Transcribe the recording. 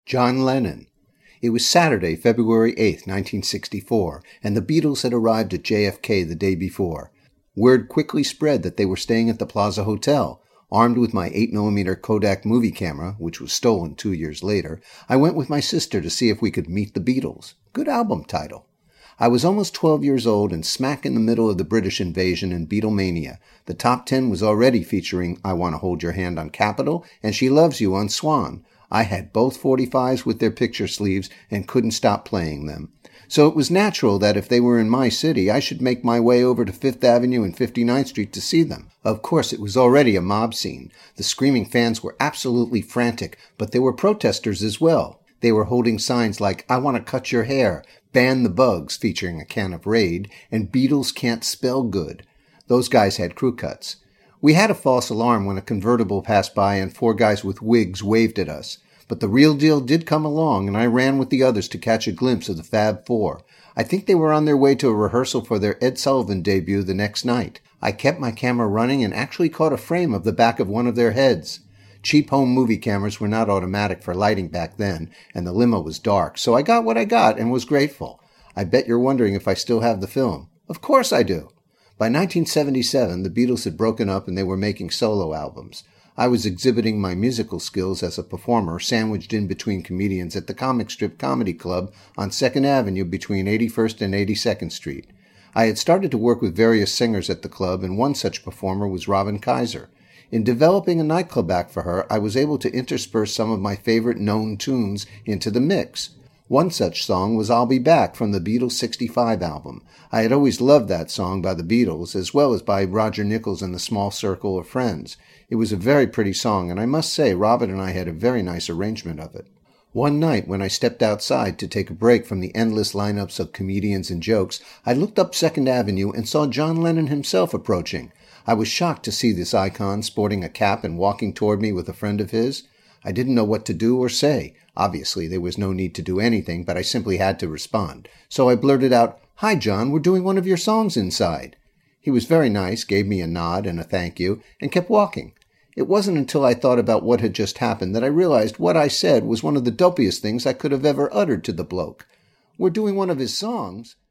John Lennon. It was Saturday, February 8, 1964, and the Beatles had arrived at JFK the day before. Word quickly spread that they were staying at the Plaza Hotel. Armed with my 8mm Kodak movie camera, which was stolen 2 years later, I went with my sister to see if we could meet the Beatles. Good album title. I was almost 12 years old and smack in the middle of the British invasion and Beatlemania. The top 10 was already featuring I Want to Hold Your Hand on Capitol and She Loves You on Swan. I had both 45s with their picture sleeves and couldn't stop playing them. So it was natural that if they were in my city, I should make my way over to 5th Avenue and 59th Street to see them. Of course, it was already a mob scene. The screaming fans were absolutely frantic, but there were protesters as well. They were holding signs like, I want to cut your hair, ban the bugs, featuring a can of Raid, and Beatles can't spell good. Those guys had crew cuts. We had a false alarm when a convertible passed by and 4 guys with wigs waved at us. But the real deal did come along, and I ran with the others to catch a glimpse of the Fab Four. I think they were on their way to a rehearsal for their Ed Sullivan debut the next night. I kept my camera running and actually caught a frame of the back of one of their heads. Cheap home movie cameras were not automatic for lighting back then, and the limo was dark, so I got what I got and was grateful. I bet you're wondering if I still have the film. Of course I do. By 1977, the Beatles had broken up and they were making solo albums. I was exhibiting my musical skills as a performer sandwiched in between comedians at the Comic Strip Comedy Club on 2nd Avenue between 81st and 82nd Street. I had started to work with various singers at the club, and one such performer was Robin Kaiser. In developing a nightclub act for her, I was able to intersperse some of my favorite known tunes into the mix. One such song was I'll Be Back from the Beatles' '65 album. I had always loved that song by the Beatles, as well as by Roger Nichols and the Small Circle of Friends. It was a very pretty song, and I must say Robin and I had a very nice arrangement of it. One night, when I stepped outside to take a break from the endless lineups of comedians and jokes, I looked up 2nd Avenue and saw John Lennon himself approaching. I was shocked to see this icon sporting a cap and walking toward me with a friend of his. I didn't know what to do or say. Obviously, there was no need to do anything, but I simply had to respond. So I blurted out, "Hi, John, we're doing one of your songs inside." He was very nice, gave me a nod and a thank you, and kept walking. It wasn't until I thought about what had just happened that I realized what I said was one of the dopiest things I could have ever uttered to the bloke. We're doing one of his songs?